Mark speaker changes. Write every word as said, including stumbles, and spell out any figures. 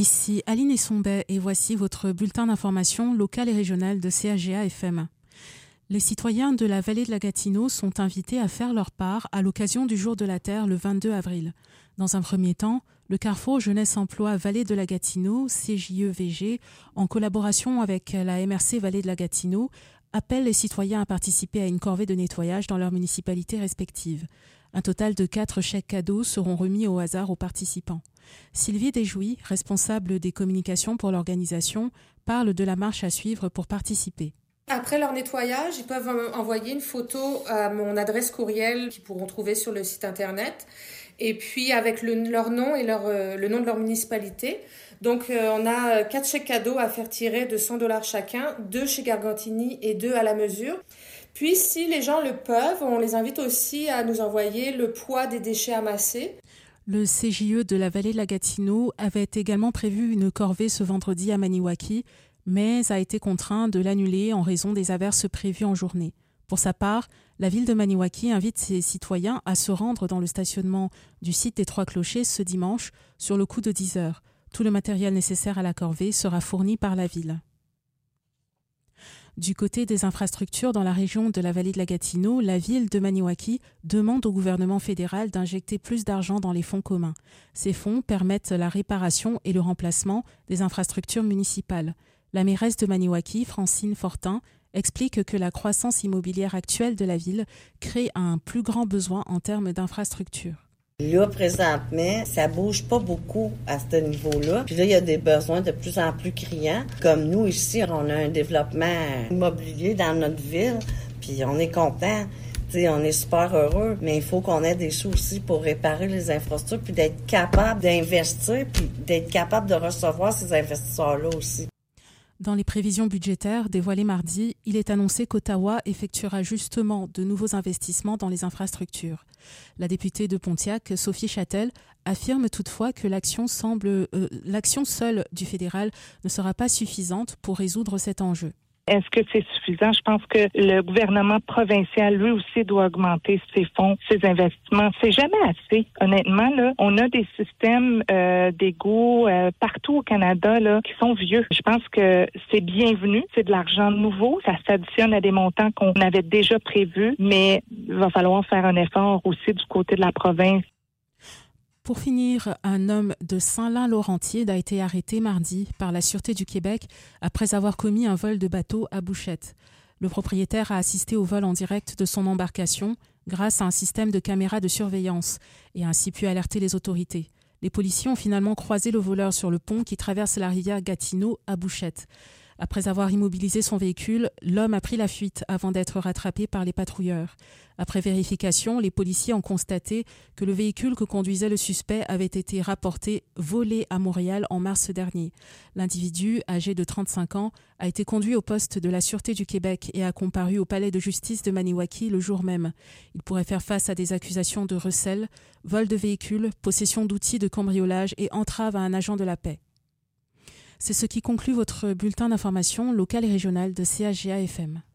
Speaker 1: Ici Aline Essombet et voici votre bulletin d'information local et régional de C H G A F M. Les citoyens de la vallée de la Gatineau sont invités à faire leur part à l'occasion du Jour de la Terre le vingt-deux avril. Dans un premier temps, le Carrefour Jeunesse Emploi Vallée de la Gatineau, C J E V G, en collaboration avec la M R C Vallée de la Gatineau, appelle les citoyens à participer à une corvée de nettoyage dans leurs municipalités respectives. Un total de quatre chèques cadeaux seront remis au hasard aux participants. Sylvie Desjouy, responsable des communications pour l'organisation, parle de la marche à suivre pour participer.
Speaker 2: Après leur nettoyage, ils peuvent envoyer une photo à mon adresse courriel qu'ils pourront trouver sur le site internet, et puis avec le, leur nom et leur, euh, le nom de leur municipalité. Donc euh, on a quatre chèques cadeaux à faire tirer de cent dollars chacun, deux chez Gargantini et deux à la mesure. Puis si les gens le peuvent, on les invite aussi à nous envoyer le poids des déchets amassés.
Speaker 1: Le C J E de la vallée de la Gatineau avait également prévu une corvée ce vendredi à Maniwaki, mais a été contraint de l'annuler en raison des averses prévues en journée. Pour sa part, la ville de Maniwaki invite ses citoyens à se rendre dans le stationnement du site des Trois Clochers ce dimanche sur le coup de dix heures. Tout le matériel nécessaire à la corvée sera fourni par la ville. Du côté des infrastructures dans la région de la vallée de la Gatineau, la ville de Maniwaki demande au gouvernement fédéral d'injecter plus d'argent dans les fonds communs. Ces fonds permettent la réparation et le remplacement des infrastructures municipales. La mairesse de Maniwaki, Francine Fortin, explique que la croissance immobilière actuelle de la ville crée un plus grand besoin en termes d'infrastructures.
Speaker 3: Là, présentement, ça bouge pas beaucoup à ce niveau-là. Puis là, il y a des besoins de plus en plus criants. Comme nous, ici, on a un développement immobilier dans notre ville, puis on est content. T'sais, on est super heureux, mais il faut qu'on ait des sous aussi pour réparer les infrastructures, puis d'être capable d'investir, puis d'être capable de recevoir ces investisseurs-là aussi.
Speaker 1: Dans les prévisions budgétaires dévoilées mardi, il est annoncé qu'Ottawa effectuera justement de nouveaux investissements dans les infrastructures. La députée de Pontiac, Sophie Châtel, affirme toutefois que l'action, semble, euh, l'action seule du fédéral ne sera pas suffisante pour résoudre cet enjeu.
Speaker 4: Est-ce que c'est suffisant? Je pense que le gouvernement provincial, lui aussi, doit augmenter ses fonds, ses investissements. C'est jamais assez. Honnêtement, là, on a des systèmes euh, d'égouts euh, partout au Canada là qui sont vieux. Je pense que c'est bienvenu. C'est de l'argent nouveau. Ça s'additionne à des montants qu'on avait déjà prévus, mais il va falloir faire un effort aussi du côté de la province.
Speaker 1: Pour finir, un homme de Saint-Lin-Laurentides a été arrêté mardi par la Sûreté du Québec après avoir commis un vol de bateau à Bouchette. Le propriétaire a assisté au vol en direct de son embarcation grâce à un système de caméras de surveillance et a ainsi pu alerter les autorités. Les policiers ont finalement croisé le voleur sur le pont qui traverse la rivière Gatineau à Bouchette. Après avoir immobilisé son véhicule, l'homme a pris la fuite avant d'être rattrapé par les patrouilleurs. Après vérification, les policiers ont constaté que le véhicule que conduisait le suspect avait été rapporté volé à Montréal en mars dernier. L'individu, âgé de trente-cinq ans, a été conduit au poste de la Sûreté du Québec et a comparu au palais de justice de Maniwaki le jour même. Il pourrait faire face à des accusations de recel, vol de véhicule, possession d'outils de cambriolage et entrave à un agent de la paix. C'est ce qui conclut votre bulletin d'information local et régional de C H G A F M.